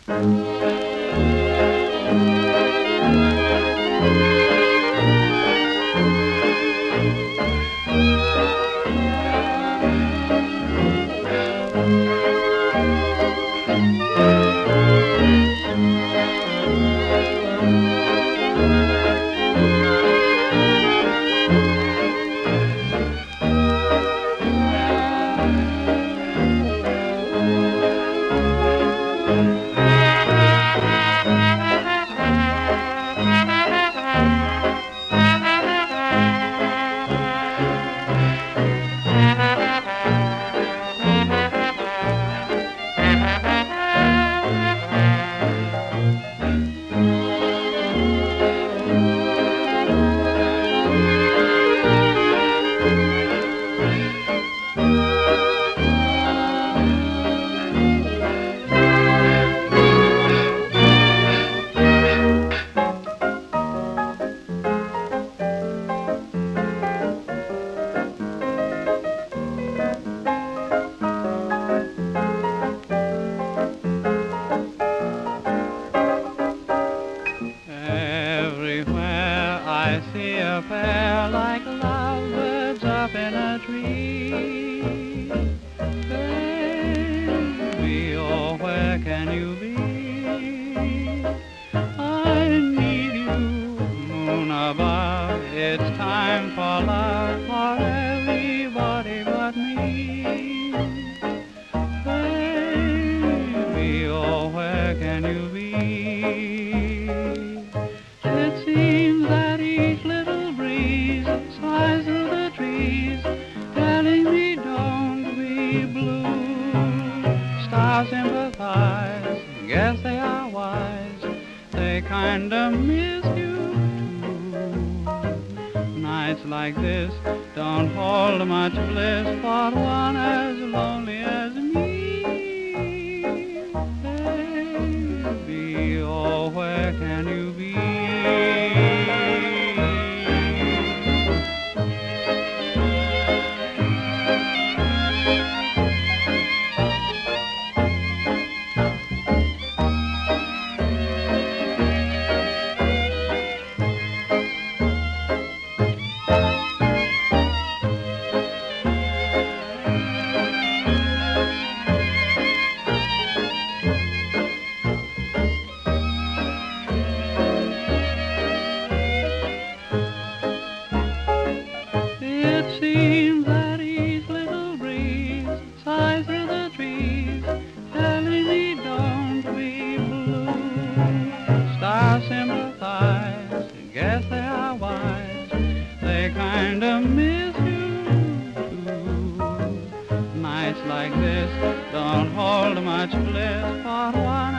Everywhere I see a pair like lovebirds up in a tree. Baby, oh, where can you be? I need you, moon above. It's time for love for everybody but me. Baby, oh, where can you be? It seems that each little breeze sighs through the trees, telling me don't be blue. Stars sympathize, guess they are wise, they kinda miss you too. Nights like this don't hold much bliss for one as lonely as me. Baby, oh, where can you be? It seems that each little breeze sighs through the trees, telling me don't be blue. Stars sympathize, guess they are wise, they kinda miss you too. Nights like this don't hold much bliss for one